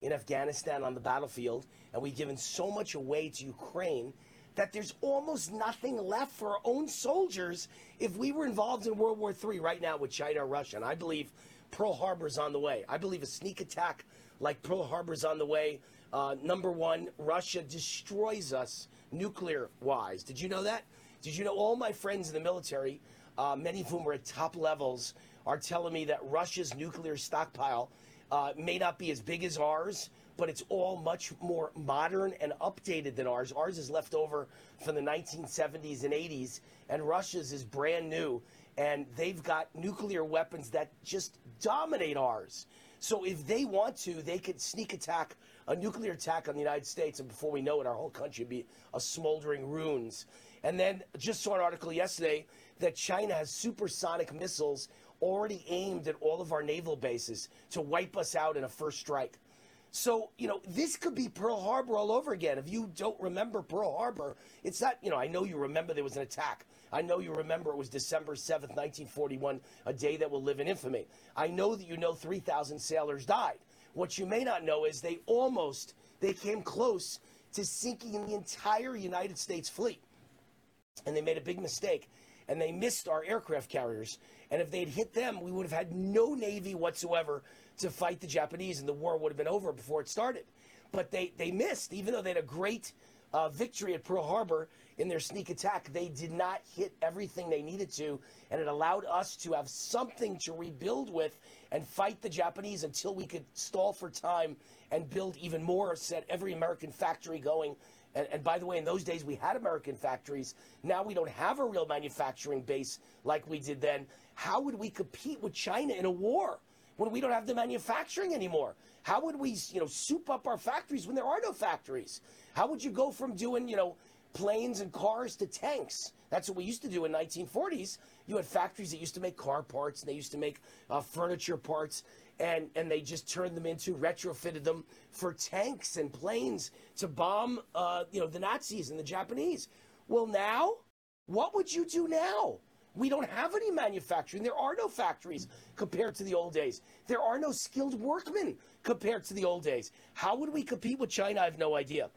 in Afghanistan on the battlefield, and we've given so much away to Ukraine that there's almost nothing left for our own soldiers if we were involved in World War III right now with China or Russia. And I believe Pearl Harbor's on the way. I believe a sneak attack like Pearl Harbor's on the way. Number one, Russia destroys us nuclear-wise. Did you know that? Did you know all my friends in the military, many of whom are at top levels, are telling me that Russia's nuclear stockpile may not be as big as ours, but it's all much more modern and updated than ours. Ours is left over from the 1970s and 80s, and Russia's is brand new, and they've got nuclear weapons that just dominate ours. So if they want to, they could sneak attack, a nuclear attack on the United States, and before we know it, our whole country would be a smoldering ruins. And then just saw an article yesterday that China has supersonic missiles already aimed at all of our naval bases to wipe us out in a first strike. So, this could be Pearl Harbor all over again. If you don't remember Pearl Harbor, it's not, I know you remember there was an attack. I know you remember it was December 7th, 1941, a day that will live in infamy. I know that 3,000 sailors died. What you may not know is they came close to sinking the entire United States fleet. And they made a big mistake. And they missed our aircraft carriers. And if they'd hit them, we would have had no Navy whatsoever to fight the Japanese, and the war would have been over before it started. But they missed. Even though they had a great victory at Pearl Harbor in their sneak attack, they did not hit everything they needed to, and it allowed us to have something to rebuild with and fight the Japanese until we could stall for time and build even more, set every American factory going. And by the way, in those days, we had American factories. Now we don't have a real manufacturing base like we did then. How would we compete with China in a war when we don't have the manufacturing anymore? How would we, soup up our factories when there are no factories? How would you go from doing, planes and cars to tanks? That's what we used to do in 1940s. You had factories that used to make car parts, and they used to make furniture parts, and they just turned them into, retrofitted them for tanks and planes to bomb, the Nazis and the Japanese. Well, now, what would you do now? We don't have any manufacturing. There are no factories compared to the old days. There are no skilled workmen compared to the old days. How would we compete with China? I have no idea.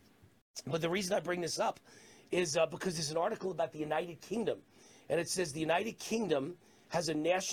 But the reason I bring this up is because there's an article about the United Kingdom. And it says the United Kingdom has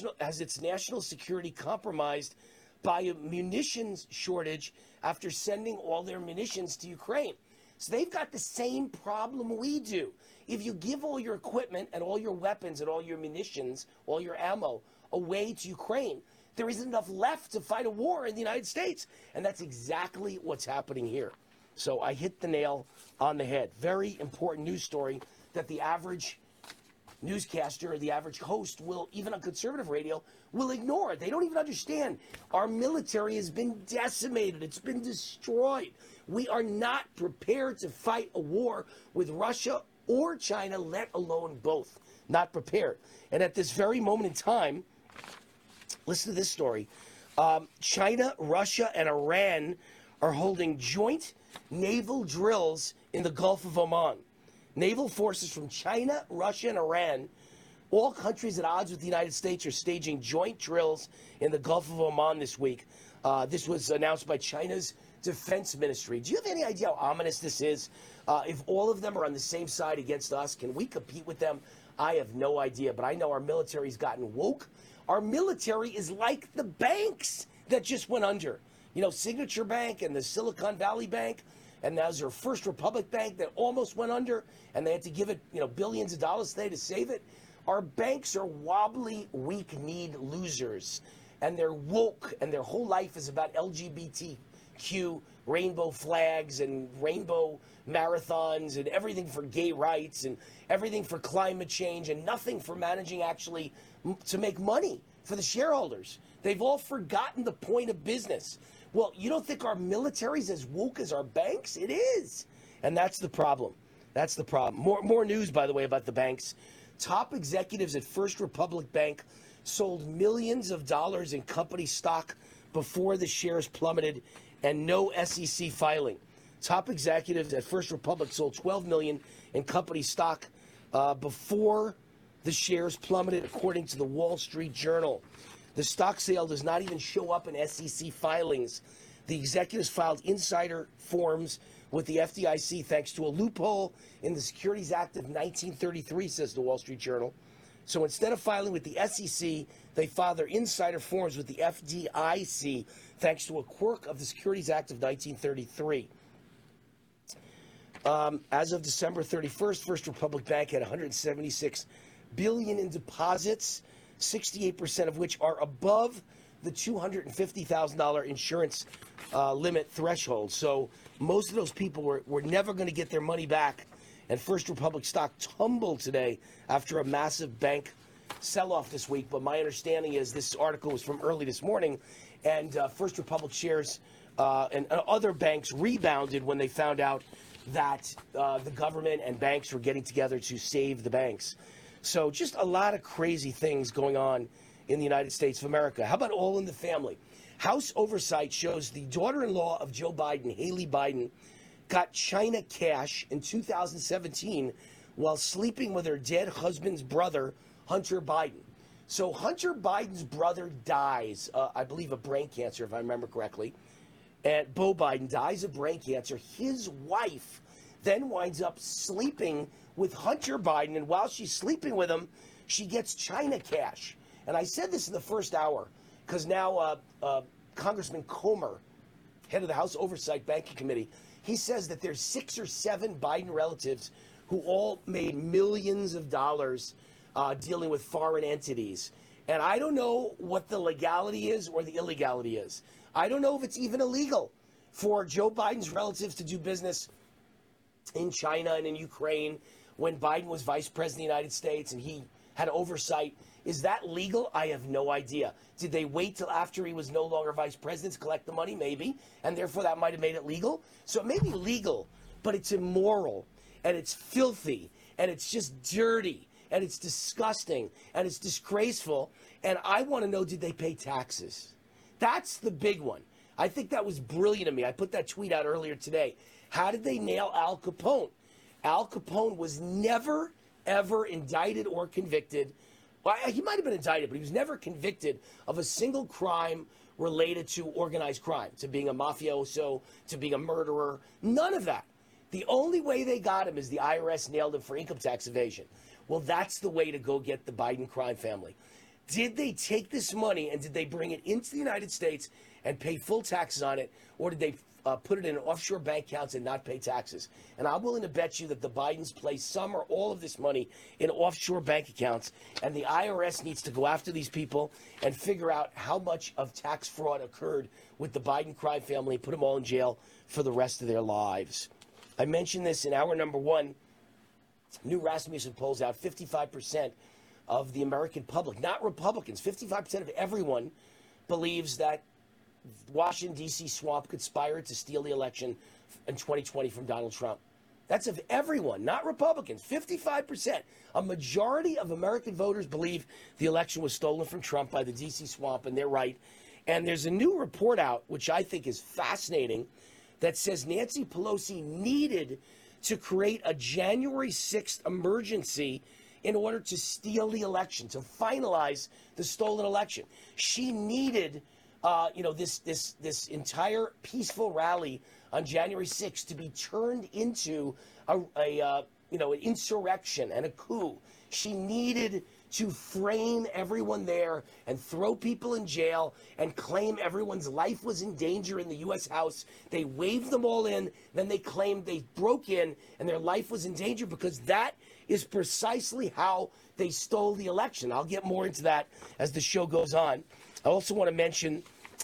its national security compromised by a munitions shortage after sending all their munitions to Ukraine. So they've got the same problem we do. If you give all your equipment and all your weapons and all your munitions, all your ammo away to Ukraine, there isn't enough left to fight a war in the United States. And that's exactly what's happening here. So I hit the nail on the head. Very important news story that the average newscaster or the average host will, even on conservative radio, will ignore. They don't even understand. Our military has been decimated. It's been destroyed. We are not prepared to fight a war with Russia or China, let alone both. Not prepared. And at this very moment in time, listen to this story. China, Russia, and Iran are holding joint naval drills in the Gulf of Oman. Naval forces from China, Russia, and Iran, all countries at odds with the United States, are staging joint drills in the Gulf of Oman this week. This was announced by China's defense ministry. Do you have any idea how ominous this is? If all of them are on the same side against us, can we compete with them? I have no idea, but I know our military's gotten woke. Our military is like the banks that just went under. Signature Bank and the Silicon Valley Bank, and there's their First Republic Bank that almost went under, and they had to give it, billions of dollars today to save it. Our banks are wobbly, weak-kneed losers, and they're woke, and their whole life is about LGBTQ, rainbow flags, and rainbow marathons, and everything for gay rights, and everything for climate change, and nothing for managing actually to make money for the shareholders. They've all forgotten the point of business. Well, you don't think our military's as woke as our banks? It is. And that's the problem. That's the problem. More news, by the way, about the banks. Top executives at First Republic Bank sold millions of dollars in company stock before the shares plummeted, and no SEC filing. Top executives at First Republic sold $12 million in company stock before the shares plummeted, according to the Wall Street Journal. The stock sale does not even show up in SEC filings. The executives filed insider forms with the FDIC thanks to a loophole in the Securities Act of 1933, says the Wall Street Journal. So instead of filing with the SEC, they filed their insider forms with the FDIC thanks to a quirk of the Securities Act of 1933. As of December 31st, First Republic Bank had $176 billion in deposits, 68% of which are above the $250,000 insurance limit threshold. So most of those people were never going to get their money back. And First Republic stock tumbled today after a massive bank sell-off this week. But my understanding is this article was from early this morning, and First Republic shares and other banks rebounded when they found out that the government and banks were getting together to save the banks. So just a lot of crazy things going on in the United States of America. How about all in the family? House oversight shows the daughter-in-law of Joe Biden, Haley Biden, got China cash in 2017 while sleeping with her dead husband's brother, Hunter Biden. So Hunter Biden's brother dies, I believe, of brain cancer, if I remember correctly. And Beau Biden dies of brain cancer. His wife then winds up sleeping with Hunter Biden, and while she's sleeping with him, she gets China cash. And I said this in the first hour because now Congressman Comer, head of the House Oversight Banking Committee, he says that there's 6 or 7 Biden relatives who all made millions of dollars dealing with foreign entities. And I don't know what the legality is or the illegality is. I don't know if it's even illegal for Joe Biden's relatives to do business in China and in Ukraine when Biden was vice president of the United States and he had oversight. Is that legal? I have no idea. Did they wait till after he was no longer vice president to collect the money? Maybe. And therefore that might have made it legal. So it may be legal, but it's immoral and it's filthy and it's just dirty and it's disgusting and it's disgraceful. And I want to know, did they pay taxes? That's the big one. I think that was brilliant of me. I put that tweet out earlier today. How did they nail Al Capone? Al Capone was never, ever indicted or convicted. Well, he might have been indicted, but he was never convicted of a single crime related to organized crime, to being a mafioso, to being a murderer. None of that. The only way they got him is the IRS nailed him for income tax evasion. Well, that's the way to go get the Biden crime family. Did they take this money and did they bring it into the United States and pay full taxes on it, or did they put it in offshore bank accounts and not pay taxes? And I'm willing to bet you that the Bidens place some or all of this money in offshore bank accounts, and the IRS needs to go after these people and figure out how much of tax fraud occurred with the Biden crime family and put them all in jail for the rest of their lives. I mentioned this in hour number 1. New Rasmussen polls out 55% of the American public, not Republicans, 55% of everyone believes that Washington, D.C. swamp conspired to steal the election in 2020 from Donald Trump. That's of everyone, not Republicans. 55%. A majority of American voters believe the election was stolen from Trump by the D.C. swamp, and they're right. And there's a new report out, which I think is fascinating, that says Nancy Pelosi needed to create a January 6th emergency in order to steal the election, to finalize the stolen election. She needed this entire peaceful rally on January 6th to be turned into an insurrection and a coup. She needed to frame everyone there and throw people in jail and claim everyone's life was in danger in the U.S. House. They waved them all in, then they claimed they broke in and their life was in danger, because that is precisely how they stole the election. I'll get more into that as the show goes on. I also want to mention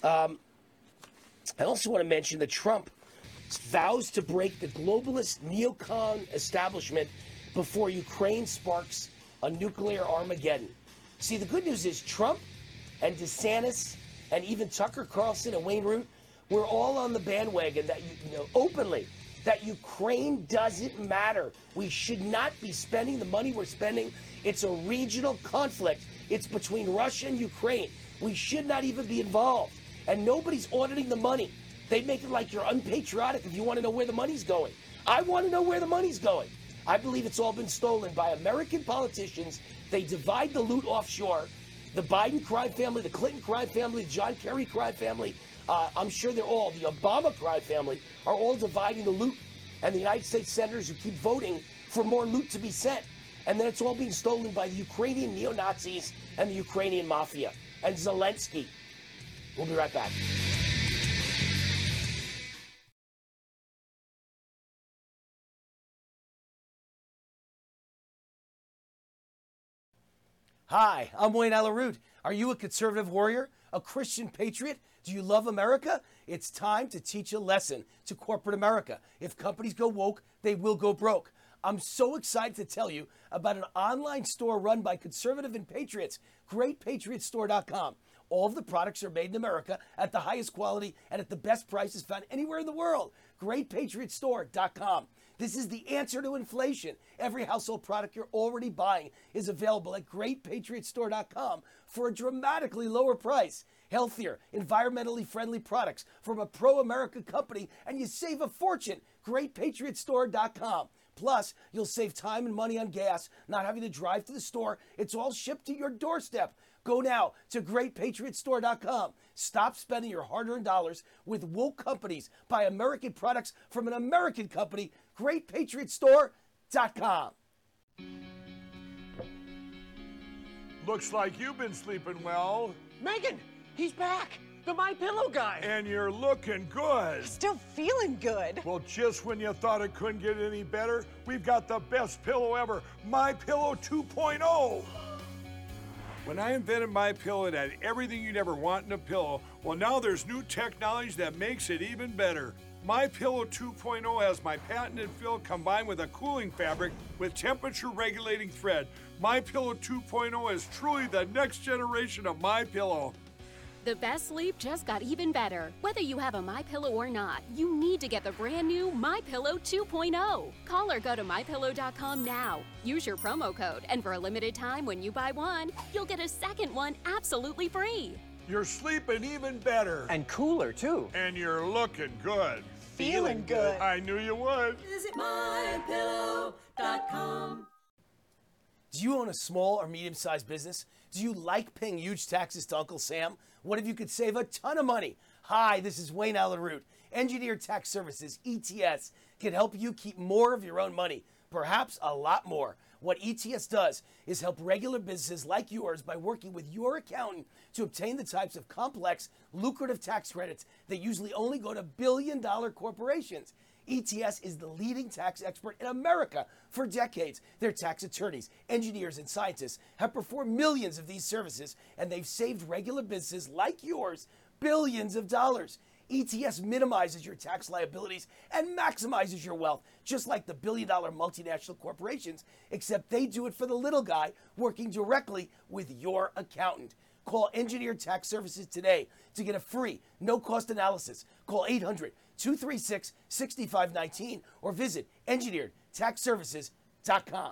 that Trump vows to break the globalist neocon establishment before Ukraine sparks a nuclear Armageddon. See, the good news is Trump and DeSantis and even Tucker Carlson and Wayne Root, we're all on the bandwagon that, openly, that Ukraine doesn't matter. We should not be spending the money we're spending. It's a regional conflict. It's between Russia and Ukraine. We should not even be involved. And nobody's auditing the money. They make it like you're unpatriotic if you want to know where the money's going. I want to know where the money's going. I believe it's all been stolen by American politicians. They divide the loot offshore. The Biden crime family, the Clinton crime family, the John Kerry crime family. I'm sure the Obama crime family are all dividing the loot. And the United States senators who keep voting for more loot to be sent. And then it's all being stolen by the Ukrainian neo-Nazis and the Ukrainian mafia and Zelensky. We'll be right back. Hi, I'm Wayne Allyn Root. Are you a conservative warrior? A Christian patriot? Do you love America? It's time to teach a lesson to corporate America. If companies go woke, they will go broke. I'm so excited to tell you about an online store run by conservative and patriots, GreatPatriotStore.com. All of the products are made in America at the highest quality and at the best prices found anywhere in the world. GreatPatriotStore.com. This is the answer to inflation. Every household product you're already buying is available at GreatPatriotStore.com for a dramatically lower price. Healthier, environmentally friendly products from a pro-America company, and you save a fortune. GreatPatriotStore.com. Plus, you'll save time and money on gas, not having to drive to the store. It's all shipped to your doorstep. Go now to GreatPatriotStore.com. Stop spending your hard-earned dollars with woke companies. Buy American products from an American company. GreatPatriotStore.com. Looks like you've been sleeping well. Megan, he's back. The My Pillow guy. And you're looking good. Still feeling good. Well, just when you thought it couldn't get any better, we've got the best pillow ever, My Pillow 2.0. When I invented My Pillow, it had everything you'd ever want in a pillow. Well, now there's new technology that makes it even better. My Pillow 2.0 has my patented fill combined with a cooling fabric with temperature regulating thread. My Pillow 2.0 is truly the next generation of My Pillow. The best sleep just got even better. Whether you have a MyPillow or not, you need to get the brand new MyPillow 2.0. Call or go to MyPillow.com now. Use your promo code, and for a limited time when you buy one, you'll get a second one absolutely free. You're sleeping even better. And cooler, too. And you're looking good. Feeling good. I knew you would. Visit MyPillow.com. Do you own a small or medium-sized business? Do you like paying huge taxes to Uncle Sam? What if you could save a ton of money? Hi, this is Wayne Allyn Root. Engineered Tax Services, ETS, can help you keep more of your own money, perhaps a lot more. What ETS does is help regular businesses like yours by working with your accountant to obtain the types of complex, lucrative tax credits that usually only go to billion-dollar corporations. ETS is the leading tax expert in America for decades. Their tax attorneys, engineers, and scientists have performed millions of these services, and they've saved regular businesses like yours billions of dollars. ETS minimizes your tax liabilities and maximizes your wealth, just like the billion-dollar multinational corporations, except they do it for the little guy working directly with your accountant. Call Engineered Tax Services today to get a free, no-cost analysis. Call 800-236-6519 or visit engineeredtaxservices.com.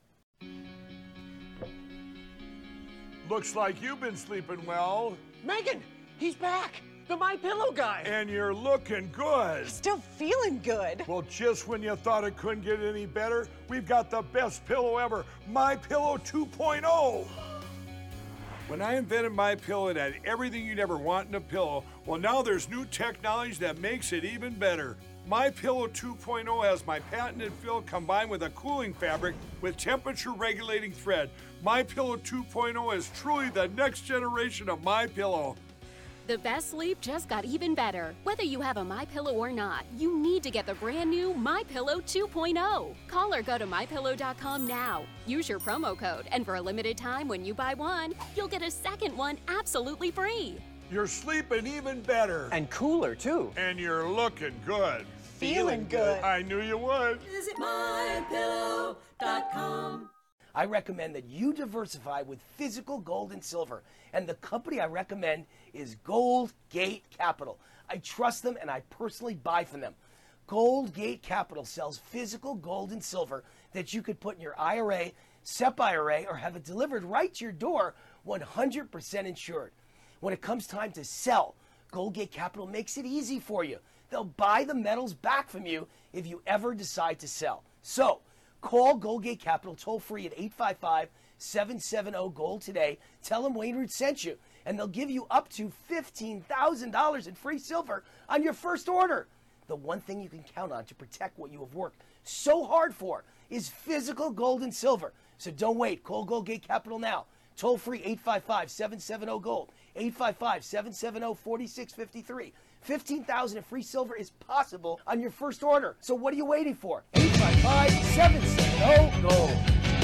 Looks like you've been sleeping well. Megan, he's back. The My Pillow guy. And you're looking good. Still feeling good. Well, just when you thought it couldn't get any better, we've got the best pillow ever, My Pillow 2.0. When I invented My Pillow, it had everything you'd ever want in a pillow. Well, now there's new technology that makes it even better. My Pillow 2.0 has my patented fill combined with a cooling fabric with temperature regulating thread. My Pillow 2.0 is truly the next generation of My Pillow. The best sleep just got even better. Whether you have a MyPillow or not, you need to get the brand new MyPillow 2.0. Call or go to MyPillow.com now. Use your promo code, and for a limited time when you buy one, you'll get a second one absolutely free. You're sleeping even better. And cooler, too. And you're looking good. Feeling good. I knew you would. Visit MyPillow.com. I recommend that you diversify with physical gold and silver. And the company I recommend is Gold Gate Capital. I trust them and I personally buy from them. Gold Gate Capital sells physical gold and silver that you could put in your IRA, SEP IRA, or have it delivered right to your door, 100% insured. When it comes time to sell, Gold Gate Capital makes it easy for you. They'll buy the metals back from you if you ever decide to sell. So, call Gold Gate Capital toll free at 855-770-GOLD today. Tell them Wayne Root sent you, and they'll give you up to $15,000 in free silver on your first order. The one thing you can count on to protect what you have worked so hard for is physical gold and silver. So don't wait. Call Goldgate Capital now. Toll free 855-770-GOLD. 855-770-4653. $15,000 in free silver is possible on your first order. So what are you waiting for? 855-770-GOLD.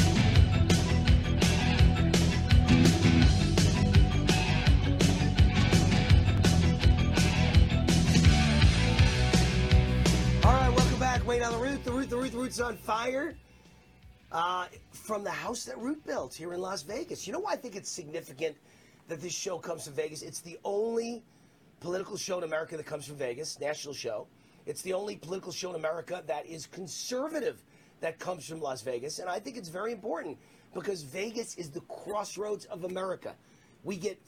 All right, welcome back. Wayne on the Root. The Root's on fire. From the house that Root built here in Las Vegas. You know why I think it's significant that this show comes from Vegas? It's the only political show in America that comes from Vegas, national show. It's the only political show in America that is conservative that comes from Las Vegas. And I think it's very important because Vegas is the crossroads of America. We get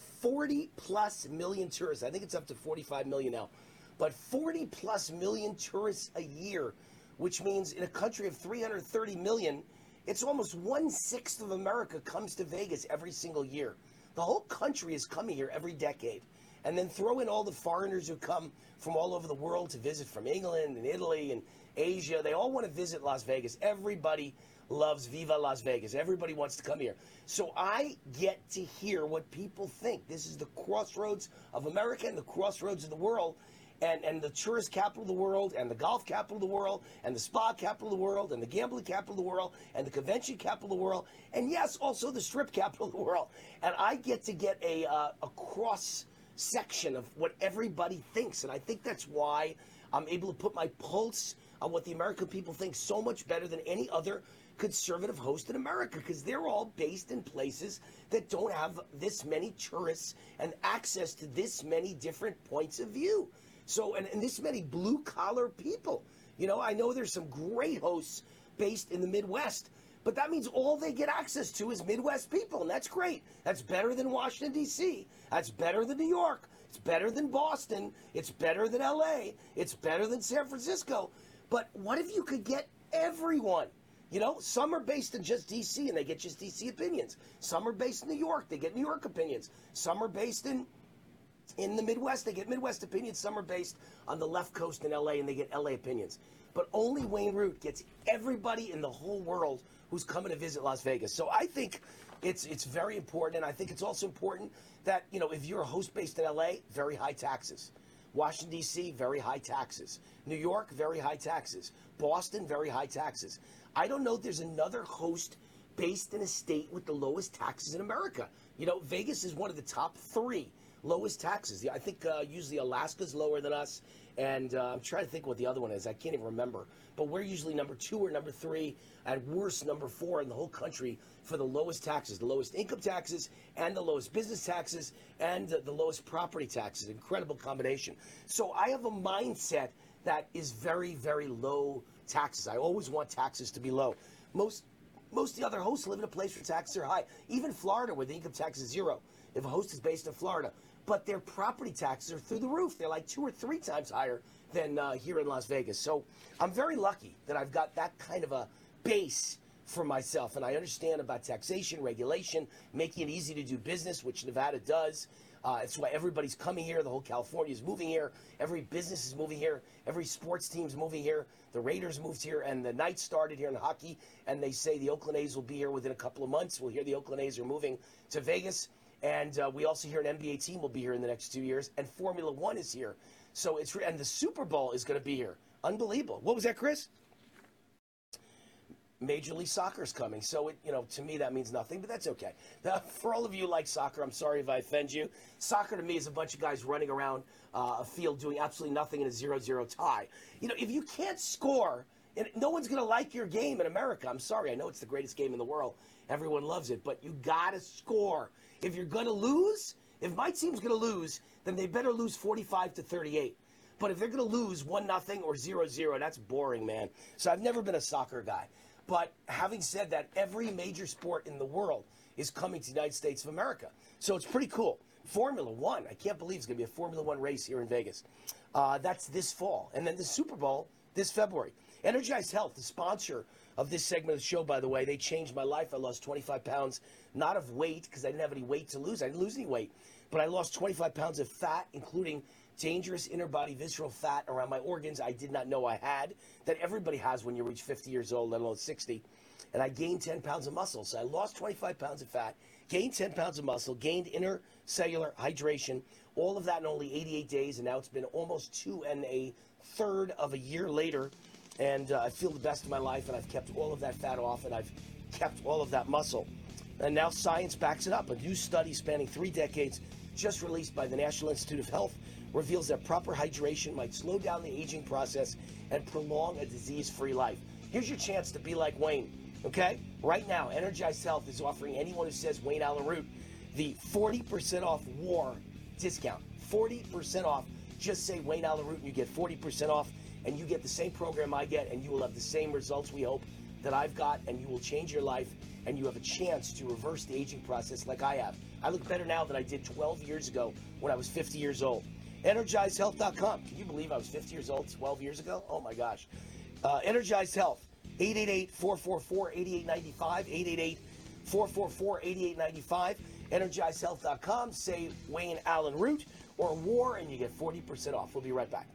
40+ million tourists. I think it's up to 45 million now. But 40+ million tourists a year, which means in a country of 330 million, it's almost 1/6 of America comes to Vegas every single year. The whole country is coming here every decade. And then throw in all the foreigners who come from all over the world to visit from England and Italy and Asia. They all want to visit Las Vegas. Everybody loves Viva Las Vegas. Everybody wants to come here. So I get to hear what people think. This is the crossroads of America and the crossroads of the world. And the tourist capital of the world, and the golf capital of the world, and the spa capital of the world, and the gambling capital of the world, and the convention capital of the world, and yes, also the strip capital of the world. And I get to get a cross section of what everybody thinks, and I think that's why I'm able to put my pulse on what the American people think so much better than any other conservative host in America, because they're all based in places that don't have this many tourists and access to this many different points of view. So, and this many blue-collar people. You know, I know there's some great hosts based in the Midwest, but that means all they get access to is Midwest people, and that's great. That's better than Washington, D.C. That's better than New York. It's better than Boston. It's better than L.A. It's better than San Francisco. But what if you could get everyone? You know, some are based in just D.C., and they get just D.C. opinions. Some are based in New York. They get New York opinions. Some are based in the Midwest, they get Midwest opinions. Some are based on the left coast in LA, and they get LA opinions. But only Wayne Root gets everybody in the whole world who's coming to visit Las Vegas. So I think it's very important, and I think it's also important that, you know, if you're a host based in LA, very high taxes. Washington, D.C., very high taxes. New York, very high taxes. Boston, very high taxes. I don't know if there's another host based in a state with the lowest taxes in America. You know, Vegas is one of the top 3 lowest taxes. I think usually Alaska's lower than us, and I'm trying to think what the other one is. I can't even remember. But we're usually number 2 or number 3, at worst number 4 in the whole country for the lowest taxes, the lowest income taxes, and the lowest business taxes, and the lowest property taxes. Incredible combination. So I have a mindset that is very, very low taxes. I always want taxes to be low. Most of the other hosts live in a place where taxes are high. Even Florida, where the income tax is 0. If a host is based in Florida, but their property taxes are through the roof. They're like 2 or 3 times higher than here in Las Vegas. So I'm very lucky that I've got that kind of a base for myself. And I understand about taxation, regulation, making it easy to do business, which Nevada does. It's why everybody's coming here. The whole California is moving here. Every business is moving here. Every sports team's moving here. The Raiders moved here, and the Knights started here in hockey. And they say the Oakland A's will be here within a couple of months. We'll hear the Oakland A's are moving to Vegas. And we also hear an NBA team will be here in the next 2 years, and Formula One is here. So and the Super Bowl is going to be here. Unbelievable. What was that, Chris? Major League Soccer is coming. So, to me, that means nothing, but that's okay. Now, for all of you who like soccer, I'm sorry if I offend you. Soccer to me is a bunch of guys running around a field doing absolutely nothing in a 0-0 tie. If you can't score, and no one's going to like your game in America. I'm sorry. I know it's the greatest game in the world. Everyone loves it, but you got to score. If you're going to lose, if my team's going to lose, then they better lose 45-38. But if they're going to lose 1-0 or 0-0, that's boring, man. So I've never been a soccer guy. But having said that, every major sport in the world is coming to the United States of America. So it's pretty cool. Formula One, I can't believe it's going to be a Formula One race here in Vegas. That's this fall. And then the Super Bowl this February. Energize Health, the sponsor of this segment of the show, by the way. They changed my life. I lost 25 pounds, not of weight, because I didn't have any weight to lose. I didn't lose any weight. But I lost 25 pounds of fat, including dangerous inner body visceral fat around my organs I did not know I had, that everybody has when you reach 50 years old, let alone 60. And I gained 10 pounds of muscle. So I lost 25 pounds of fat, gained 10 pounds of muscle, gained inner cellular hydration, all of that in only 88 days. And now it's been almost 2 1/3 of a year later. And I feel the best of my life, and I've kept all of that fat off, and I've kept all of that muscle. And now science backs it up. A new study spanning 3 decades, just released by the National Institute of Health, reveals that proper hydration might slow down the aging process and prolong a disease-free life. Here's your chance to be like Wayne, okay? Right now, Energized Health is offering anyone who says Wayne Allyn Root the 40% off WAR discount. 40% off. Just say Wayne Allyn Root and you get 40% off, and you get the same program I get, and you will have the same results, we hope, that I've got, and you will change your life, and you have a chance to reverse the aging process like I have. I look better now than I did 12 years ago when I was 50 years old. EnergizedHealth.com. Can you believe I was 50 years old 12 years ago? Oh my gosh. Energized Health. 888-444-8895. 888-444-8895. EnergizedHealth.com. Say Wayne Allyn Root or WAR, and you get 40% off. We'll be right back.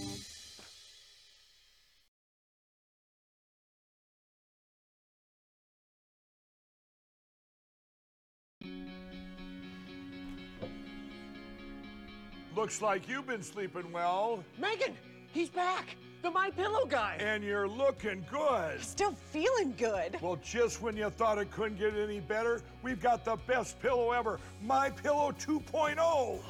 Looks like you've been sleeping well, Megan, he's back. The My Pillow guy. and you're looking good. Still feeling good. Well, just when you thought it couldn't get any better, we've got the best pillow ever, My Pillow 2.0.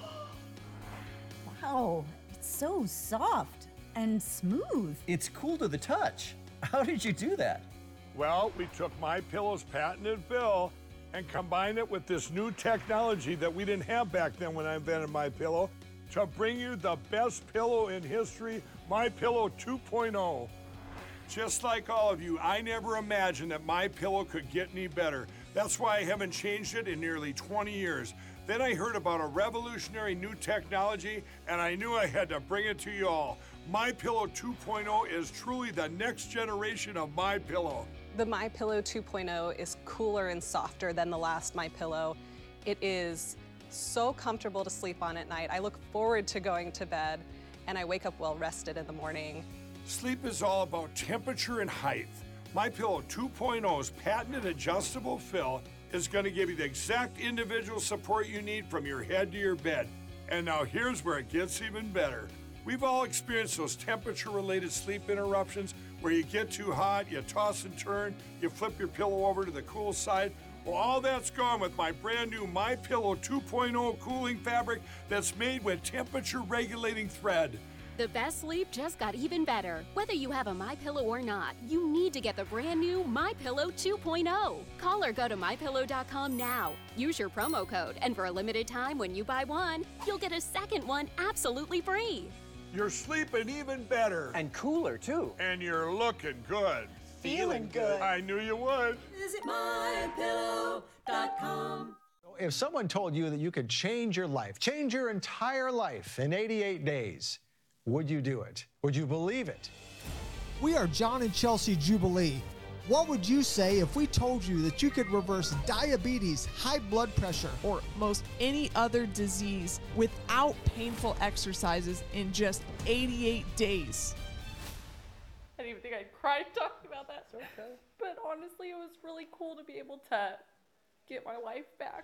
Wow, it's so soft and smooth. It's cool to the touch. How did you do that? Well, we took My Pillow's patented fill and combined it with this new technology that we didn't have back then when I invented My Pillow to bring you the best pillow in history, My Pillow 2.0. Just like all of you, I never imagined that My Pillow could get any better. That's why I haven't changed it in nearly 20 years. Then I heard about a revolutionary new technology, and I knew I had to bring it to you all. My Pillow 2.0 is truly the next generation of My Pillow. The My Pillow 2.0 is cooler and softer than the last My Pillow. It is so comfortable to sleep on at night. I look forward to going to bed, and I wake up well rested in the morning. Sleep is all about temperature and height. My Pillow 2.0's patented adjustable fill is going to give you the exact individual support you need from your head to your bed. And now here's where it gets even better. We've all experienced those temperature-related sleep interruptions where you get too hot, you toss and turn, you flip your pillow over to the cool side. Well, all that's gone with my brand new My Pillow 2.0 cooling fabric that's made with temperature-regulating thread. The best sleep just got even better. Whether you have a MyPillow or not, you need to get the brand new MyPillow 2.0. Call or go to MyPillow.com now. Use your promo code, and for a limited time when you buy one, you'll get a second one absolutely free. You're sleeping even better. And cooler, too. And you're looking good. Feeling good. I knew you would. Visit MyPillow.com. If someone told you that you could change your life, change your entire life in 88 days, would you do it? Would you believe it? We are John and Chelsea Jubilee. What would you say if we told you that you could reverse diabetes, high blood pressure, or most any other disease without painful exercises in just 88 days? I didn't even think I'd cry talking about that. It's okay. But honestly, it was really cool to be able to get my life back.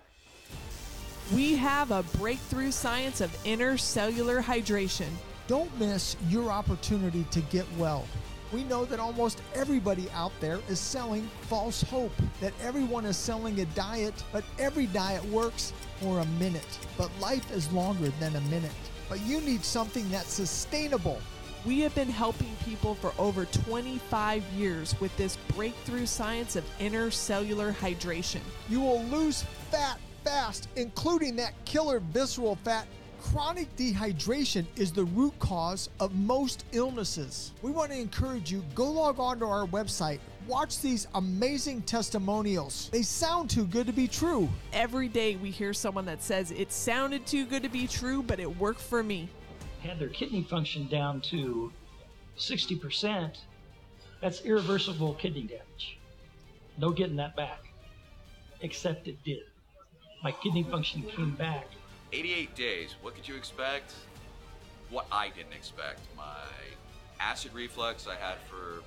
We have a breakthrough science of intercellular hydration. Don't miss your opportunity to get well. We know that almost everybody out there is selling false hope, that everyone is selling a diet, but every diet works for a minute. But life is longer than a minute. But you need something that's sustainable. We have been helping people for over 25 years with this breakthrough science of intercellular hydration. You will lose fat fast, including that killer visceral fat. Chronic dehydration is the root cause of most illnesses. We want to encourage you, go log on to our website, watch these amazing testimonials. They sound too good to be true. Every day we hear someone that says it sounded too good to be true, but it worked for me. Had their kidney function down to 60%, That's irreversible kidney damage. No getting that back, except it did. My kidney function came back. 88 days, what could you expect? What I didn't expect. My acid reflux I had for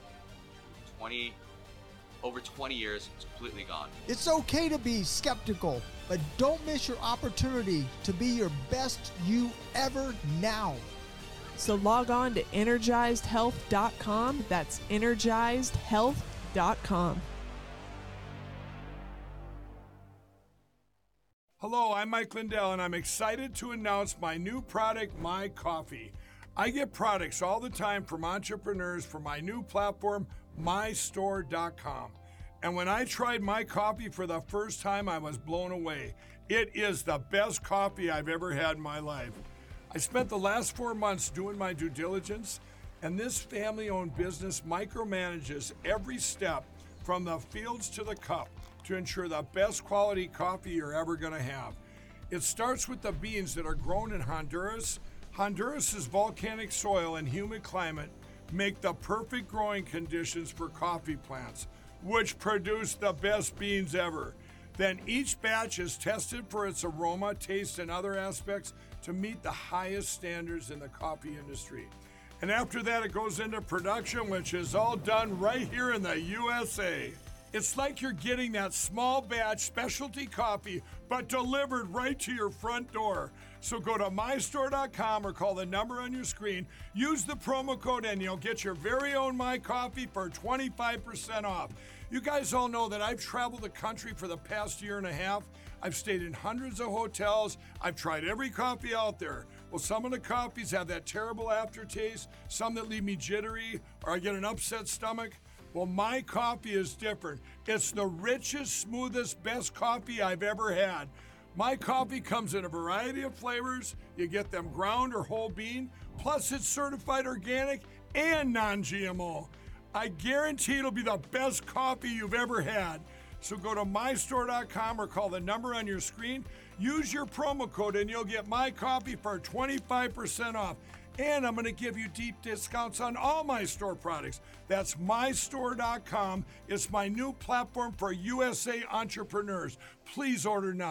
over 20 years, it's completely gone. It's okay to be skeptical, but don't miss your opportunity to be your best you ever now. So log on to energizedhealth.com. That's energizedhealth.com. Hello, I'm Mike Lindell, and I'm excited to announce my new product, My Coffee. I get products all the time from entrepreneurs for my new platform, mystore.com. And when I tried My Coffee for the first time, I was blown away. It is the best coffee I've ever had in my life. I spent the last 4 months doing my due diligence, and this family-owned business micromanages every step from the fields to the cup to ensure the best quality coffee you're ever going to have. It starts with the beans that are grown in Honduras. Honduras's volcanic soil and humid climate make the perfect growing conditions for coffee plants, which produce the best beans ever. Then each batch is tested for its aroma, taste, and other aspects to meet the highest standards in the coffee industry. And after that, it goes into production, which is all done right here in the USA. It's like you're getting that small batch specialty coffee, but delivered right to your front door. So go to mystore.com or call the number on your screen. Use the promo code and you'll get your very own My Coffee for 25% off. You guys all know that I've traveled the country for the past year and a half. I've stayed in hundreds of hotels. I've tried every coffee out there. Well, some of the coffees have that terrible aftertaste, some that leave me jittery, or I get an upset stomach. Well, My Coffee is different. It's the richest, smoothest, best coffee I've ever had. My Coffee comes in a variety of flavors. You get them ground or whole bean, plus it's certified organic and non-GMO. I guarantee it'll be the best coffee you've ever had. So go to mystore.com or call the number on your screen. Use your promo code and you'll get My Coffee for 25% off. And I'm going to give you deep discounts on all my store products. That's mystore.com. It's my new platform for USA entrepreneurs. Please order now.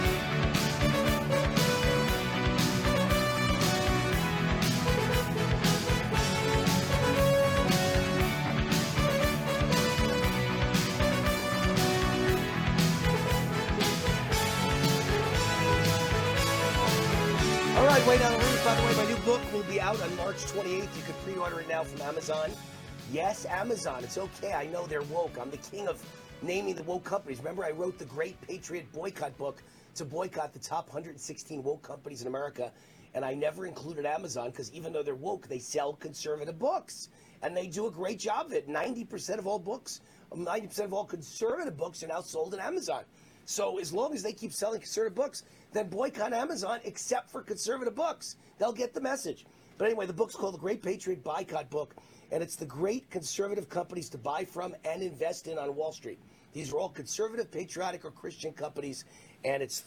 All right, Wait on the Roof. By the way, my new book will be out on March 28th. You can pre-order it now from Amazon. Yes, Amazon. It's okay. I know they're woke. I'm the king of naming the woke companies. Remember, I wrote the Great Patriot Boycott book to boycott the top 116 woke companies in America, and I never included Amazon because even though they're woke, they sell conservative books, and they do a great job of it. 90% of all books, 90% of all conservative books are now sold at Amazon. So as long as they keep selling conservative books, then boycott Amazon except for conservative books. They'll get the message. But anyway, the book's called The Great Patriot Boycott Book, and it's the great conservative companies to buy from and invest in on Wall Street. These are all conservative, patriotic, or Christian companies, and it's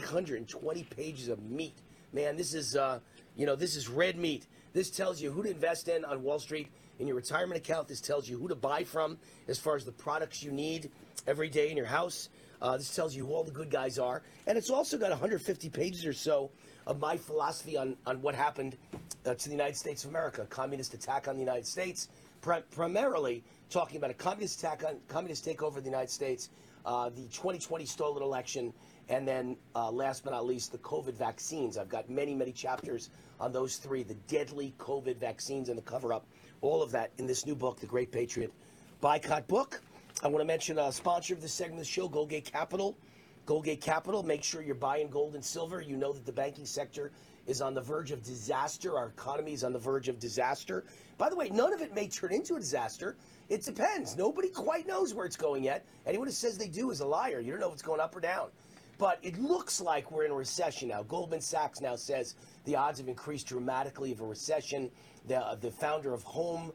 320 pages of meat. Man, this is, this is red meat. This tells you who to invest in on Wall Street in your retirement account. This tells you who to buy from as far as the products you need every day in your house. This tells you who all the good guys are. And it's also got 150 pages or so of my philosophy on what happened to the United States of America, communist attack on the United States, primarily talking about a communist takeover of the United States, the 2020 stolen election, and then last but not least, the COVID vaccines. I've got many, many chapters on those three, the deadly COVID vaccines and the cover-up, all of that in this new book, The Great Patriot Boycott Book. I want to mention a sponsor of this segment of the show, Goldgate Capital. Goldgate Capital, make sure you're buying gold and silver. You know that the banking sector is on the verge of disaster. Our economy is on the verge of disaster. By the way, none of it may turn into a disaster. It depends. Nobody quite knows where it's going yet. Anyone who says they do is a liar. You don't know if it's going up or down. But it looks like we're in a recession now. Goldman Sachs now says the odds have increased dramatically of a recession. The founder of Home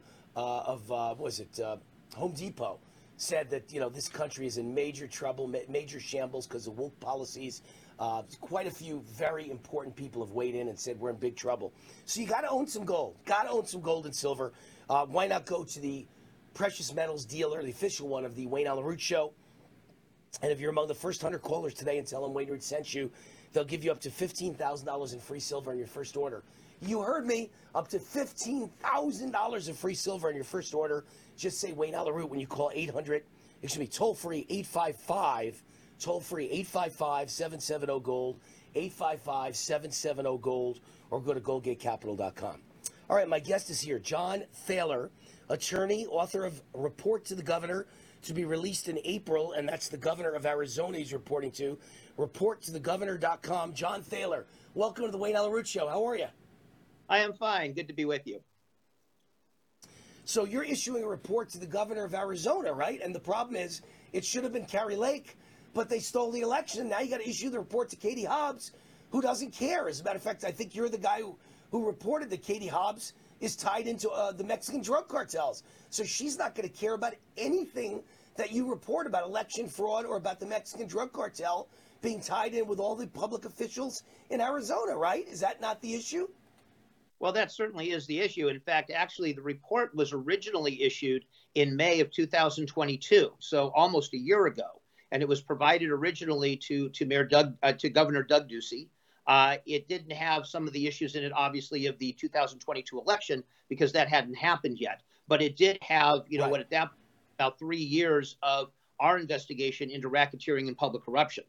Depot said that this country is in major trouble, major shambles because of woke policies. Quite a few very important people have weighed in and said we're in big trouble. So you got to own some gold. Got to own some gold and silver. Why not go to the precious metals dealer, the official one of the Wayne Allyn Root Show. And if you're among the first 100 callers today and tell them Wayne Root sent you, they'll give you up to $15,000 in free silver on your first order. You heard me, up to $15,000 in free silver on your first order. Just say Wayne Allyn Root when you call 800, toll-free 855, toll-free 855-770-GOLD, 855-770-GOLD, or go to goldgatecapital.com. All right, my guest is here, John Thaler, attorney, author of Report to the Governor, to be released in April, and that's the governor of Arizona he's reporting to. ReportToTheGovernor.com. John Thaler, welcome to the Wayne Allyn Root Show. How are you? I am fine. Good to be with you. So you're issuing a report to the governor of Arizona, right? And the problem is it should have been Kari Lake, but they stole the election. Now you got to issue the report to Katie Hobbs, who doesn't care. As a matter of fact, I think you're the guy who reported that Katie Hobbs is tied into the Mexican drug cartels. So she's not going to care about anything that you report about election fraud or about the Mexican drug cartel being tied in with all the public officials in Arizona, right? Is that not the issue? Well, that certainly is the issue. In fact, actually, the report was originally issued in May of 2022, so almost a year ago, and it was provided originally to Governor Doug Ducey. It didn't have some of the issues in it, obviously, of the 2022 election because that hadn't happened yet. But it did have, what at that about 3 years of our investigation into racketeering and public corruption.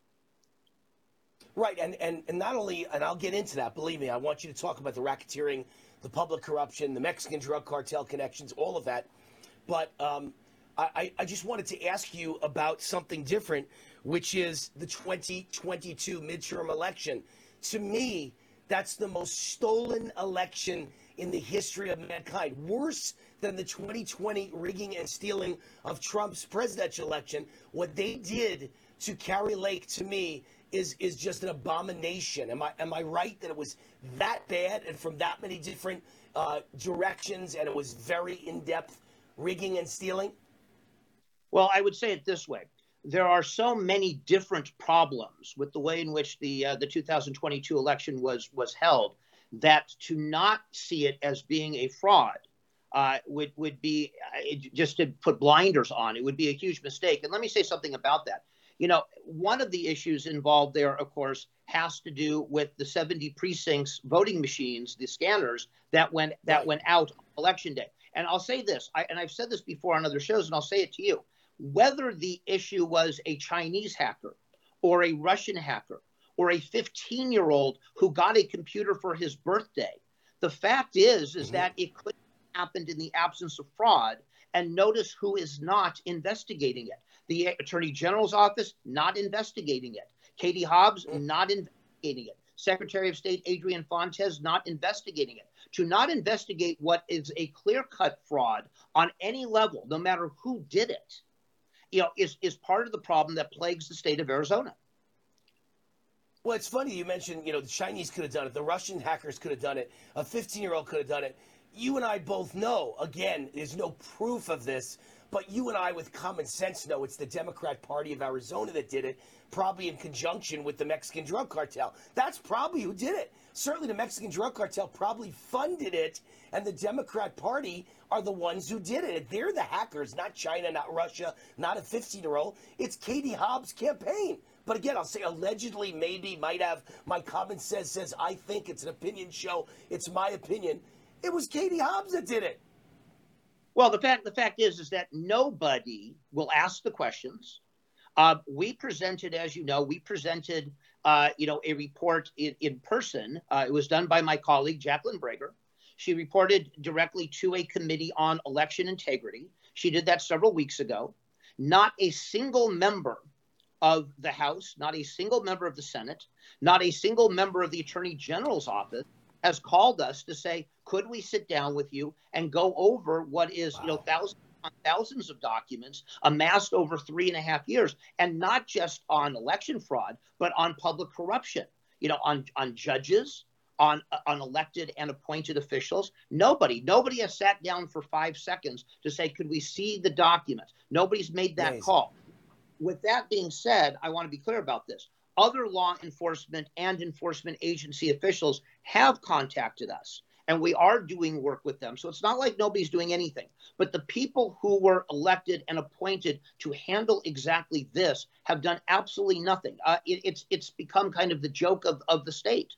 Right, and not only, and I'll get into that, believe me, I want you to talk about the racketeering, the public corruption, the Mexican drug cartel connections, all of that. But I just wanted to ask you about something different, which is the 2022 midterm election. To me, that's the most stolen election in the history of mankind. Worse than the 2020 rigging and stealing of Trump's presidential election. What they did to Kari Lake, to me, is just an abomination. Am I right that it was that bad and from that many different directions, and it was very in-depth rigging and stealing? Well, I would say it this way. There are so many different problems with the way in which the 2022 election was held that to not see it as being a fraud would be just to put blinders on. It would be a huge mistake. And let me say something about that. One of the issues involved there, of course, has to do with the 70 precincts voting machines, the scanners that went out on election day. And I'll say this, and I've said this before on other shows, and I'll say it to you. Whether the issue was a Chinese hacker or a Russian hacker or a 15-year-old who got a computer for his birthday, the fact is that it could have happened in the absence of fraud. And notice who is not investigating it. The Attorney General's office, not investigating it. Katie Hobbs, not investigating it. Secretary of State Adrian Fontes, not investigating it. To not investigate what is a clear-cut fraud on any level, no matter who did it, is part of the problem that plagues the state of Arizona. Well, it's funny you mentioned, the Chinese could have done it. The Russian hackers could have done it. A 15-year-old could have done it. You and I both know, again, there's no proof of this, but you and I with common sense know it's the Democrat Party of Arizona that did it, probably in conjunction with the Mexican drug cartel. That's probably who did it. Certainly the Mexican drug cartel probably funded it, and the Democrat Party are the ones who did it. They're the hackers, not China, not Russia, not a 15-year-old. It's Katie Hobbs' campaign. But again, I'll say allegedly, maybe, might have, my common sense says, I think it's an opinion show. It's my opinion. It was Katie Hobbs that did it. Well, the fact is that nobody will ask the questions. We presented, as you know, a report in person. It was done by my colleague, Jacqueline Breger. She reported directly to a committee on election integrity. She did that several weeks ago. Not a single member of the House, not a single member of the Senate, not a single member of the Attorney General's office has called us to say, could we sit down with you and go over what is, thousands of documents amassed over 3.5 years, and not just on election fraud, but on public corruption, on judges, on elected and appointed officials. Nobody has sat down for 5 seconds to say, could we see the documents? Nobody's made that call. With that being said, I want to be clear about this. Other law enforcement and enforcement agency officials have contacted us and we are doing work with them. So it's not like nobody's doing anything. But the people who were elected and appointed to handle exactly this have done absolutely nothing. It's become kind of the joke of the state.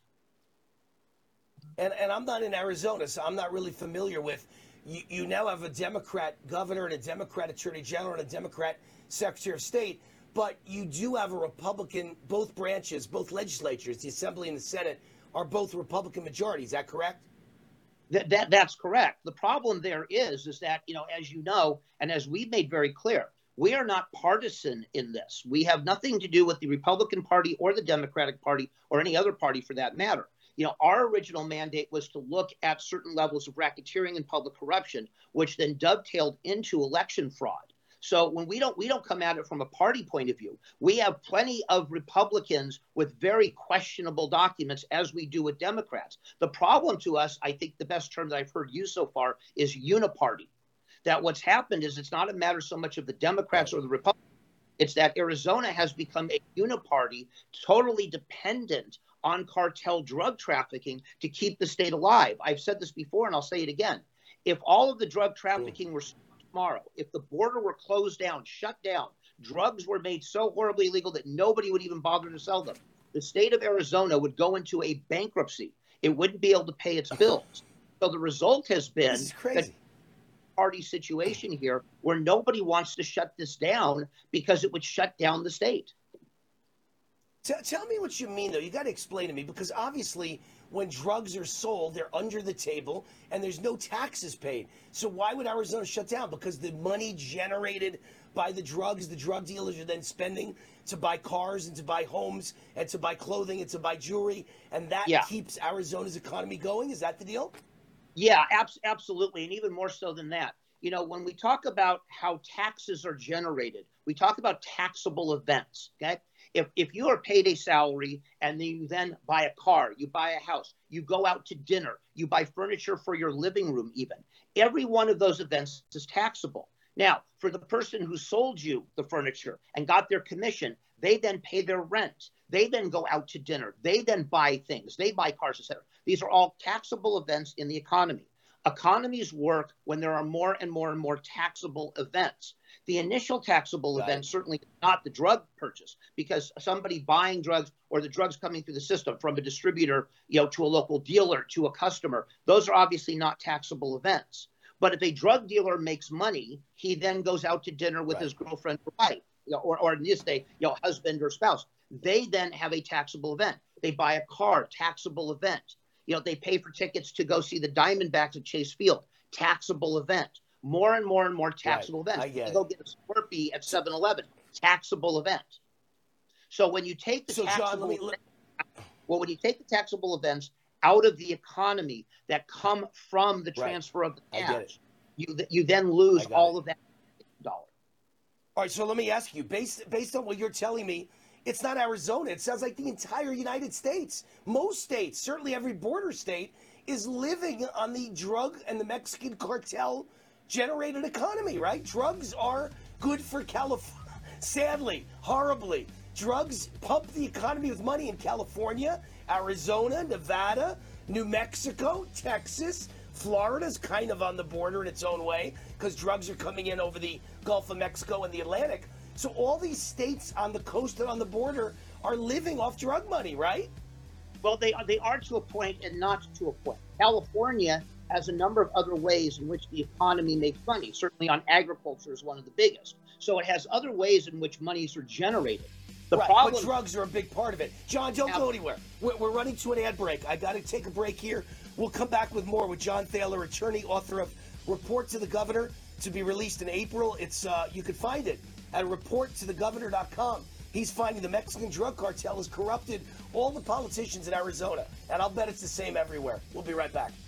And I'm not in Arizona, so I'm not really familiar with. You now have a Democrat governor and a Democrat attorney general and a Democrat secretary of state, but you do have a Republican, both branches, both legislatures, the Assembly and the Senate, are both Republican majority. Is that correct? That's correct. The problem there is that, as you know, and as we've made very clear, we are not partisan in this. We have nothing to do with the Republican Party or the Democratic Party or any other party for that matter. Our original mandate was to look at certain levels of racketeering and public corruption, which then dovetailed into election fraud. So when we don't come at it from a party point of view, we have plenty of Republicans with very questionable documents, as we do with Democrats. The problem to us, I think the best term that I've heard used so far is uniparty. That what's happened is it's not a matter so much of the Democrats or the Republicans. It's that Arizona has become a uniparty, totally dependent on cartel drug trafficking to keep the state alive. I've said this before, and I'll say it again. If all of the drug trafficking were tomorrow, if the border were closed down, shut down, drugs were made so horribly illegal that nobody would even bother to sell them, the state of Arizona would go into a bankruptcy. It wouldn't be able to pay its bills. So the result has been that party situation here where nobody wants to shut this down because it would shut down the state. Tell me what you mean, though. You got to explain to me, because obviously when drugs are sold, they're under the table and there's no taxes paid. So why would Arizona shut down? Because the money generated by the drugs, the drug dealers are then spending to buy cars and to buy homes and to buy clothing and to buy jewelry, and that keeps Arizona's economy going? Is that the deal? Yeah, absolutely. And even more so than that. When we talk about how taxes are generated, we talk about taxable events, okay? If you are paid a salary and you then buy a car, you buy a house, you go out to dinner, you buy furniture for your living room even, every one of those events is taxable. Now, for the person who sold you the furniture and got their commission, they then pay their rent. They then go out to dinner. They then buy things. They buy cars, etc. These are all taxable events in the economy. Economies work when there are more and more and more taxable events. The initial taxable event certainly not the drug purchase, because somebody buying drugs or the drugs coming through the system from a distributor, to a local dealer, to a customer, those are obviously not taxable events. But if a drug dealer makes money, he then goes out to dinner with his girlfriend or wife, or in this day, husband or spouse. They then have a taxable event. They buy a car, taxable event. They pay for tickets to go see the Diamondbacks at Chase Field, taxable event. More and more and more taxable events. They go get a Slurpee at 7-Eleven, taxable event. So when you take the when you take the taxable events out of the economy that come from the transfer of the cash, you then lose all of that dollar. All right, so let me ask you, based on what you're telling me, it's not Arizona. It sounds like the entire United States. Most states, certainly every border state, is living on the drug and the Mexican cartel generated economy, right? Drugs are good for California. Sadly, horribly, drugs pump the economy with money in California, Arizona, Nevada, New Mexico, Texas. Florida's kind of on the border in its own way because drugs are coming in over the Gulf of Mexico and the Atlantic. So all these states on the coast and on the border are living off drug money, right? Well, they are to a point and not to a point. California has a number of other ways in which the economy makes money. Certainly on agriculture is one of the biggest. So it has other ways in which monies are generated. The problem, but drugs are a big part of it. John, don't go anywhere. We're running to an ad break. I got to take a break here. We'll come back with more with John Thaler, attorney, author of Report to the Governor, to be released in April. It's you can find it at reporttothegovernor.com. He's finding the Mexican drug cartel has corrupted all the politicians in Arizona, and I'll bet it's the same everywhere. We'll be right back.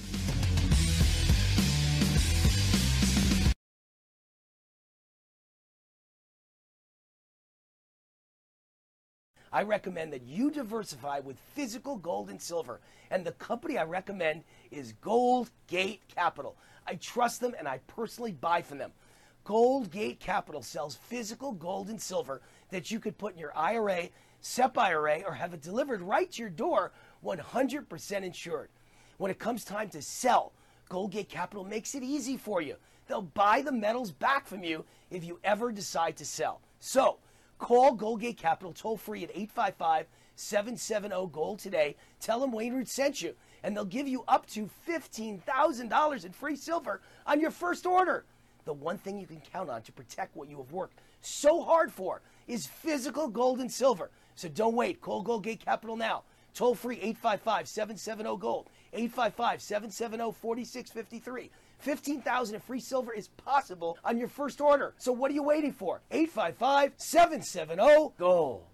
I recommend that you diversify with physical gold and silver. And the company I recommend is Gold Gate Capital. I trust them and I personally buy from them. Gold Gate Capital sells physical gold and silver that you could put in your IRA, SEP IRA, or have it delivered right to your door, 100% insured. when it comes time to sell, Goldgate Capital makes it easy for you. They'll buy the metals back from you if you ever decide to sell. So, call Goldgate Capital toll-free at 855-770-GOLD today. Tell them Wayne Root sent you, and they'll give you up to $15,000 in free silver on your first order. The one thing you can count on to protect what you have worked so hard for is physical gold and silver. So don't wait. Call Goldgate Capital now. Toll-free 855-770-GOLD. 855-770-4653. $15,000 in free silver is possible on your first order. So what are you waiting for? 855-770-GOLD.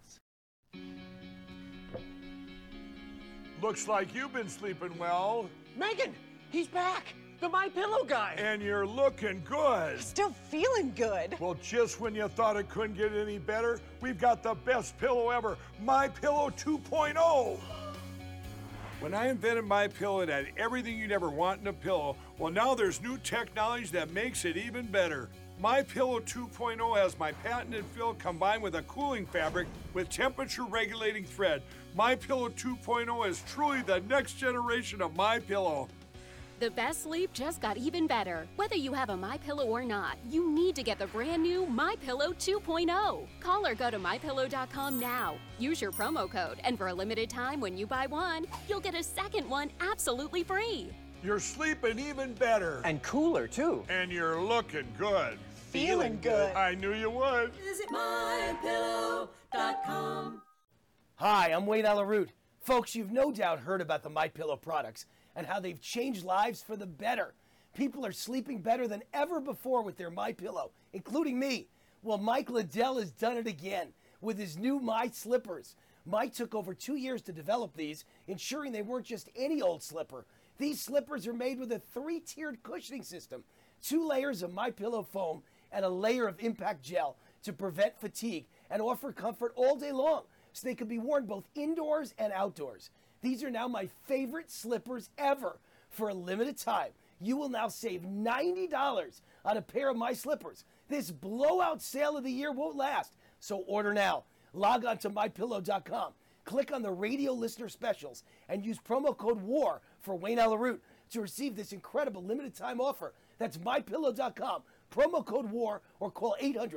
Looks like you've been sleeping well. Megan, he's back. The My Pillow guy. And you're looking good. Still feeling good. Well, just when you thought it couldn't get any better, we've got the best pillow ever, My Pillow 2.0. When I invented My Pillow, it had everything you'd ever want in a pillow. Well, now there's new technology that makes it even better. My Pillow 2.0 has my patented fill combined with a cooling fabric with temperature regulating thread. My Pillow 2.0 is truly the next generation of My Pillow. The best sleep just got even better. Whether you have a MyPillow or not, you need to get the brand new MyPillow 2.0. Call or go to MyPillow.com now. Use your promo code, and for a limited time when you buy one, you'll get a second one absolutely free. You're sleeping even better. And cooler, too. And you're looking good. Feeling good. I knew you would. Visit MyPillow.com. Hi, I'm Wayne Alaroot. Folks, you've no doubt heard about the MyPillow products and how they've changed lives for the better. People are sleeping better than ever before with their MyPillow, including me. Well, Mike Liddell has done it again with his new My Slippers. Mike took over 2 years to develop these, ensuring they weren't just any old slipper. These slippers are made with a 3-tiered cushioning system, 2 layers of MyPillow foam, and a layer of impact gel to prevent fatigue and offer comfort all day long, so they can be worn both indoors and outdoors. These are now my favorite slippers ever. For a limited time, you will now save $90 on a pair of My Slippers. This blowout sale of the year won't last, so order now. Log on to MyPillow.com. Click on the radio listener specials and use promo code WAR for Wayne Alaroot to receive this incredible limited time offer. That's MyPillow.com. Promo code WAR or call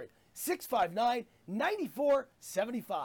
800-659-9475.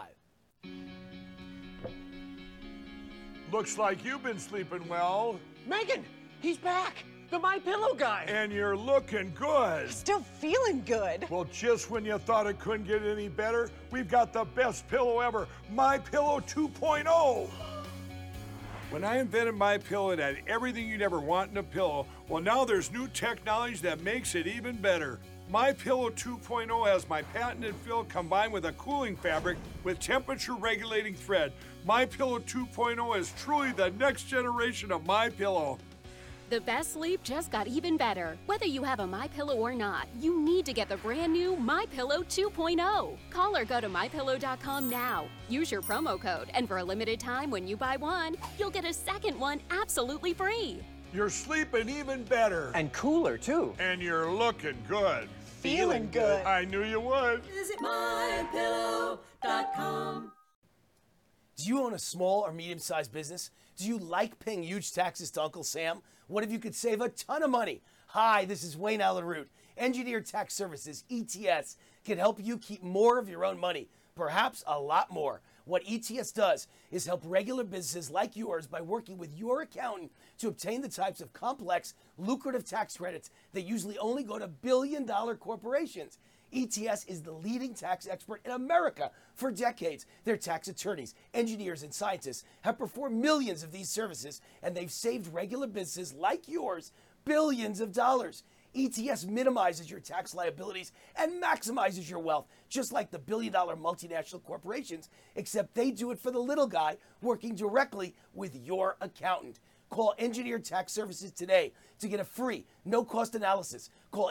Looks like you've been sleeping well. Megan, he's back. The My Pillow guy. And you're looking good. Still feeling good. Well, just when you thought it couldn't get any better, we've got the best pillow ever, My Pillow 2.0. When I invented My Pillow, it had everything you'd ever want in a pillow. Well, now there's new technology that makes it even better. My Pillow 2.0 has my patented fill combined with a cooling fabric with temperature regulating thread. My Pillow 2.0 is truly the next generation of My Pillow. The best sleep just got even better. Whether you have a MyPillow or not, you need to get the brand new MyPillow 2.0. Call or go to MyPillow.com now. Use your promo code, and for a limited time when you buy one, you'll get a second one absolutely free. You're sleeping even better. And cooler, too. And you're looking good. Feeling good. I knew you would. Visit MyPillow.com. Do you own a small or medium-sized business? Do you like paying huge taxes to Uncle Sam? What if you could save a ton of money? Hi, this is Wayne Alaroot. Engineered Tax Services, ETS, can help you keep more of your own money, perhaps a lot more. What ETS does is help regular businesses like yours by working with your accountant to obtain the types of complex, lucrative tax credits that usually only go to billion-dollar corporations. ETS is the leading tax expert in America for decades. Their tax attorneys, engineers, and scientists have performed millions of these services, and they've saved regular businesses like yours billions of dollars. ETS minimizes your tax liabilities and maximizes your wealth, just like the billion-dollar multinational corporations, except they do it for the little guy working directly with your accountant. Call Engineered Tax Services today to get a free, no-cost analysis. Call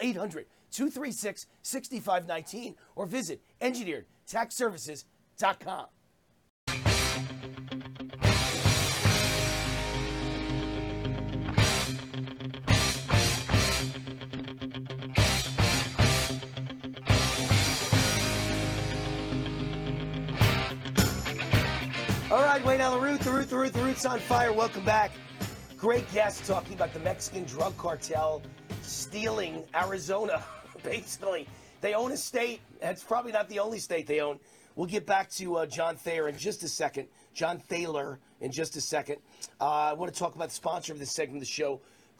800-236-6519 or visit engineeredtaxservices.com. All right, Wayne Alaroot, the Root's on fire. Welcome back. Great guest talking about the Mexican drug cartel stealing Arizona, basically. They own a state. It's probably not the only state they own. We'll get back to John Thayer in just a second. John Thaler in just a second. I want to talk about the sponsor of this segment of the show,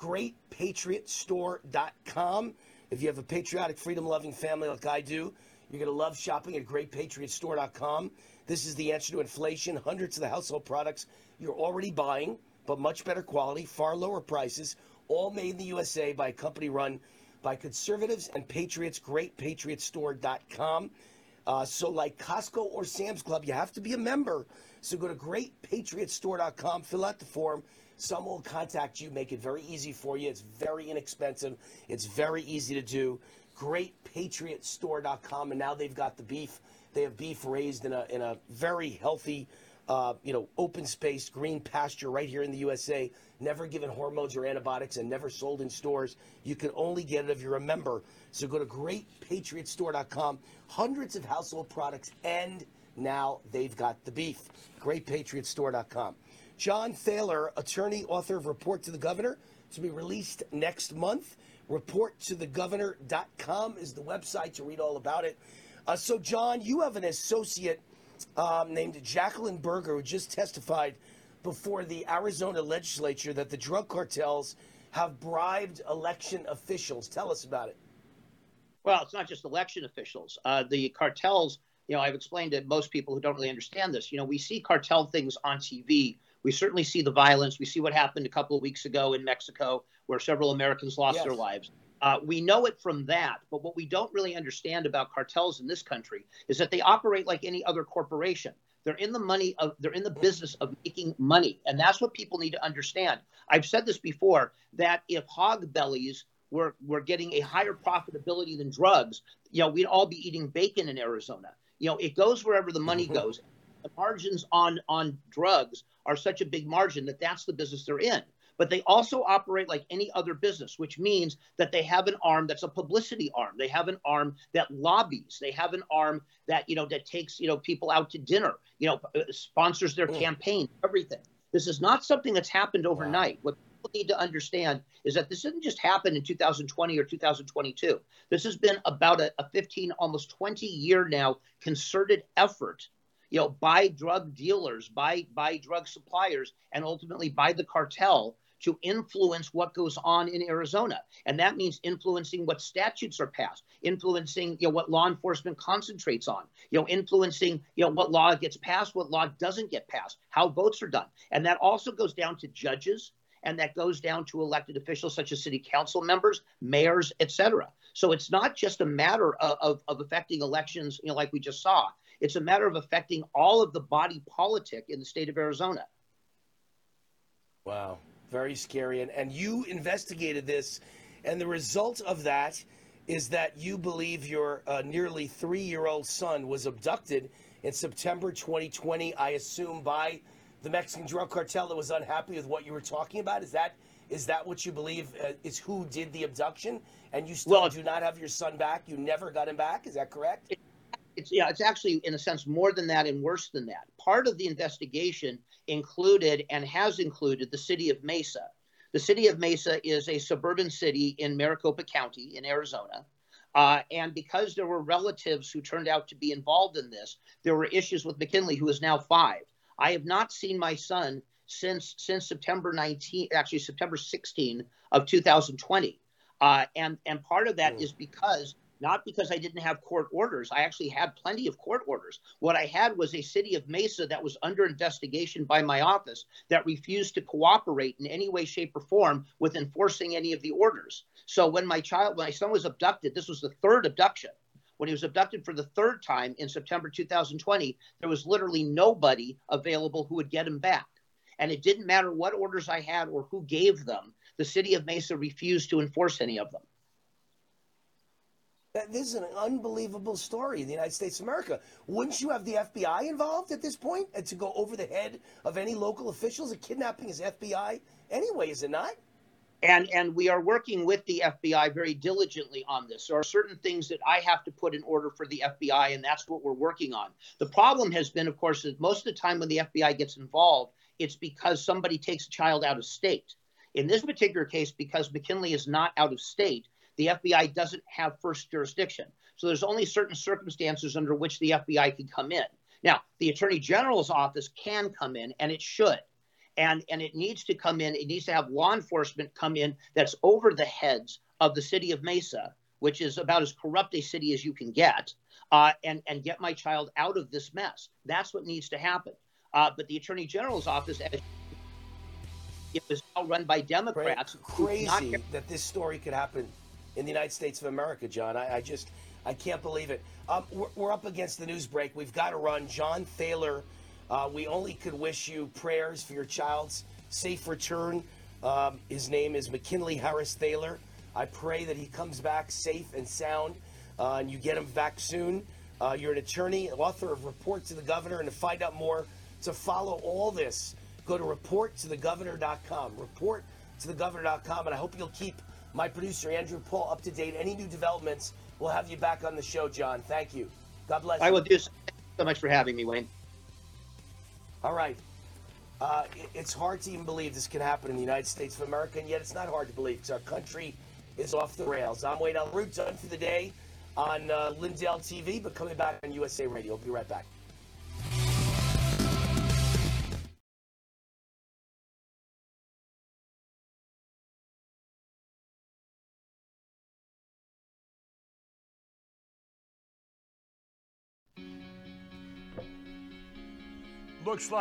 GreatPatriotStore.com. If you have a patriotic, freedom-loving family like I do, you're going to love shopping at GreatPatriotStore.com. This is the answer to inflation. Hundreds of the household products you're already buying, but much better quality, far lower prices, all made in the USA by a company run by conservatives and patriots. GreatPatriotStore.com. So like Costco or Sam's Club, you have to be a member. So go to GreatPatriotStore.com, fill out the form. Someone will contact you, make it very easy for you. It's very inexpensive. It's very easy to do. GreatPatriotStore.com, and now they've got the beef. They have beef raised in a very healthy, open-spaced green pasture right here in the USA, never given hormones or antibiotics and never sold in stores. You can only get it if you're a member. So go to GreatPatriotStore.com. Hundreds of household products, and now they've got the beef. GreatPatriotStore.com. John Thaler, attorney, author of Report to the Governor, to be released next month. ReportToTheGovernor.com is the website to read all about it. So, John, you have an associate named Jacqueline Berger, who just testified before the Arizona legislature that the drug cartels have bribed election officials. Tell us about it. Well, it's not just election officials. The cartels, I've explained to most people who don't really understand this. We see cartel things on TV. We certainly see the violence. We see what happened a couple of weeks ago in Mexico, where several Americans lost their lives. We know it from that, but what we don't really understand about cartels in this country is that they operate like any other corporation. They're in the business of making money, and that's what people need to understand. I've said this before, that if hog bellies were getting a higher profitability than drugs, we'd all be eating bacon in Arizona. It goes wherever the money goes. The margins on drugs are such a big margin that's the business they're in. But they also operate like any other business, which means that they have an arm that's a publicity arm. They have an arm that lobbies. They have an arm that, that takes, people out to dinner, sponsors their campaign, everything. This is not something that's happened overnight. What people need to understand is that this didn't just happen in 2020 or 2022. This has been about a 15, almost 20-year now concerted effort by drug dealers, by drug suppliers, and ultimately by the cartel to influence what goes on in Arizona. And that means influencing what statutes are passed, influencing, what law enforcement concentrates on, influencing, what law gets passed, what law doesn't get passed, how votes are done. And that also goes down to judges, and that goes down to elected officials such as city council members, mayors, etc. So it's not just a matter of affecting elections, like we just saw. It's a matter of affecting all of the body politic in the state of Arizona. Wow, very scary. And you investigated this, and the result of that is that you believe your nearly 3-year-old son was abducted in September 2020, I assume, by the Mexican drug cartel that was unhappy with what you were talking about. Is that what you believe is who did the abduction? And you still do not have your son back? You never got him back? Is that correct? It's actually, in a sense, more than that and worse than that. Part of the investigation included and has included the city of Mesa. The city of Mesa is a suburban city in Maricopa County in Arizona. And because there were relatives who turned out to be involved in this, there were issues with McKinley, who is now 5. I have not seen my son since September 16 of 2020. And part of that is not because I didn't have court orders. I actually had plenty of court orders. What I had was a city of Mesa that was under investigation by my office that refused to cooperate in any way, shape, or form with enforcing any of the orders. So when my son was abducted, this was the 3rd abduction. When he was abducted for the 3rd time in September 2020, there was literally nobody available who would get him back. And it didn't matter what orders I had or who gave them. The city of Mesa refused to enforce any of them. This is an unbelievable story in the United States of America. Wouldn't you have the FBI involved at this point and to go over the head of any local officials? A kidnapping is FBI anyway, is it not? And we are working with the FBI very diligently on this. There are certain things that I have to put in order for the FBI, and that's what we're working on. The problem has been, of course, that most of the time when the FBI gets involved, it's because somebody takes a child out of state. In this particular case, because McKinley is not out of state, the FBI doesn't have first jurisdiction. So there's only certain circumstances under which the FBI can come in. Now, the Attorney General's office can come in, and it should. And it needs to come in. It needs to have law enforcement come in that's over the heads of the city of Mesa, which is about as corrupt a city as you can get, and get my child out of this mess. That's what needs to happen. But the Attorney General's office, as it was now run by Democrats. Crazy that this story could happen in the United States of America, John. I can't believe it. We're up against the news break. We've got to run. John Thaler, we only could wish you prayers for your child's safe return. His name is McKinley Harris Thaler. I pray that he comes back safe and sound, and you get him back soon. You're an attorney, author of Report to the Governor, and to find out more, to follow all this, go to reporttothegovernor.com, reporttothegovernor.com, and I hope you'll keep my producer, Andrew Paul, up to date. Any new developments, we'll have you back on the show, John. Thank you. God bless you. I will do so. Thank you so much for having me, Wayne. All right. It's hard to even believe this can happen in the United States of America, and yet it's not hard to believe because our country is off the rails. I'm Wayne Allyn, done for the day on Lindell TV, but coming back on USA Radio. We'll be right back. Looks like